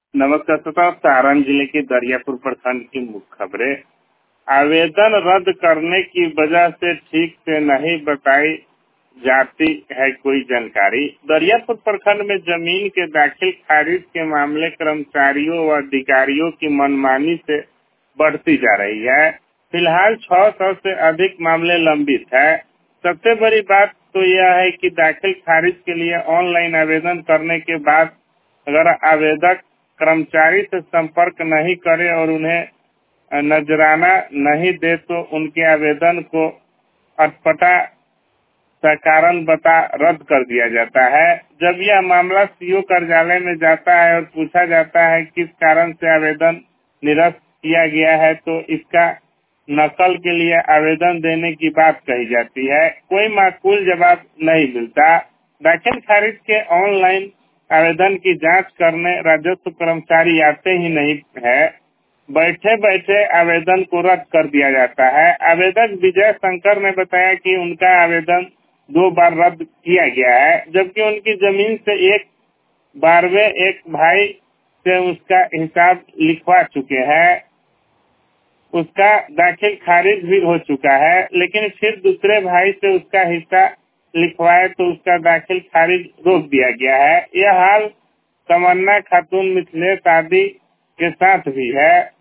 नमस्कार श्रोताओं, सारण जिले के दरियापुर प्रखंड की मुख्य खबरें। आवेदन रद्द करने की वजह से ठीक से नहीं बताई जाती है कोई जानकारी। दरियापुर प्रखंड में जमीन के दाखिल खारिज के मामले कर्मचारियों व अधिकारियों की मनमानी से बढ़ती जा रही है। फिलहाल 600 से अधिक मामले लंबित है। सबसे बड़ी बात तो यह है कि दाखिल खारिज के लिए ऑनलाइन आवेदन करने के बाद अगर आवेदक कर्मचारी से संपर्क नहीं करे और उन्हें नजराना नहीं दे तो उनके आवेदन को अटपटा सा कारण बता रद्द कर दिया जाता है। जब यह मामला सीओ कार्यालय में जाता है और पूछा जाता है किस कारण से आवेदन निरस्त किया गया है तो इसका नकल के लिए आवेदन देने की बात कही जाती है। कोई माकूल जवाब नहीं मिलता। दाखिल खारिज के ऑनलाइन आवेदन की जांच करने राजस्व कर्मचारी आते ही नहीं है। बैठे बैठे आवेदन को रद्द कर दिया जाता है। आवेदक विजय शंकर ने बताया कि उनका आवेदन 2 बार रद्द किया गया है, जबकि उनकी जमीन से एक बार वे एक भाई से उसका हिसाब लिखवा चुके हैं। उसका दाखिल खारिज भी हो चुका है, लेकिन फिर दूसरे भाई से उसका हिस्सा लिखवाए तो उसका दाखिल खारिज रोक दिया गया है। यह हाल तमन्ना खातून मिथिलेश आदि के साथ भी है।